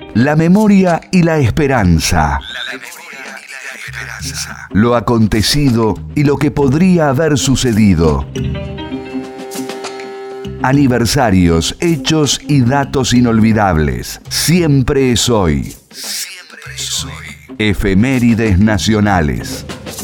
La memoria y la esperanza. Lo acontecido y lo que podría haber sucedido. Aniversarios, hechos y datos inolvidables. Siempre es hoy. Siempre es hoy. Efemérides nacionales.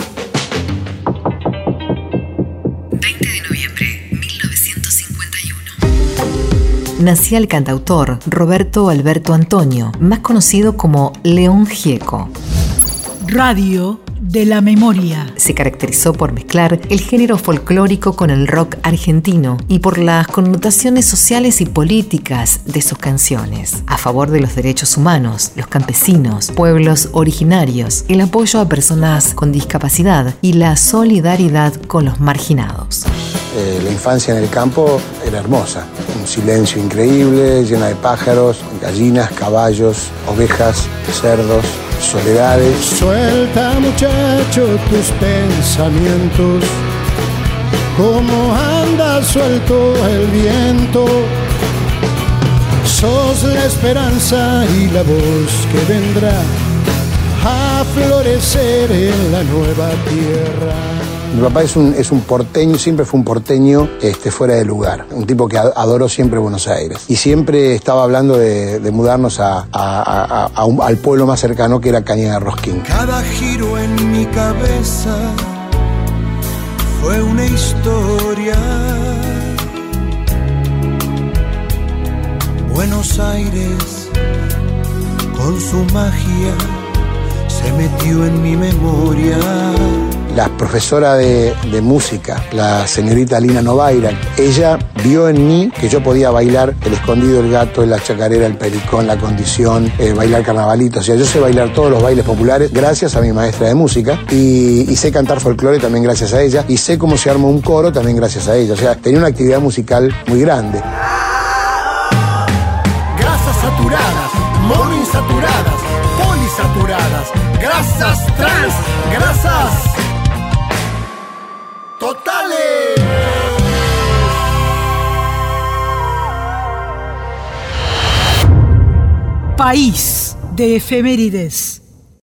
20 de noviembre, 1951. Nacía el cantautor Roberto Alberto Antonio, más conocido como León Gieco. Radio de la memoria. Se caracterizó por mezclar el género folclórico con el rock argentino y por las connotaciones sociales y políticas de sus canciones, a favor de los derechos humanos, los campesinos, pueblos originarios, el apoyo a personas con discapacidad y la solidaridad con los marginados. La infancia en el campo era hermosa, un silencio increíble, llena de pájaros, gallinas, caballos, ovejas, cerdos, soledades. Suelta, muchacho, tus pensamientos, como anda suelto el viento. Sos la esperanza y la voz que vendrá a florecer en la nueva tierra. Mi papá es un porteño, siempre fue un porteño fuera de lugar. Un tipo que adoró siempre Buenos Aires. Y siempre estaba hablando de mudarnos al pueblo más cercano, que era Cañada Rosquín. Cada giro en mi cabeza fue una historia. Buenos Aires, con su magia, se metió en mi memoria. La profesora de música, la señorita Lina Novaira, ella vio en mí que yo podía bailar el escondido, el gato, la chacarera, el pericón, la condición, bailar carnavalito. O sea, yo sé bailar todos los bailes populares gracias a mi maestra de música y sé cantar folclore también gracias a ella y sé cómo se arma un coro también gracias a ella. O sea, tenía una actividad musical muy grande. Grasas saturadas, monoinsaturadas, polisaturadas, grasas trans, grasas totales. País de efemérides.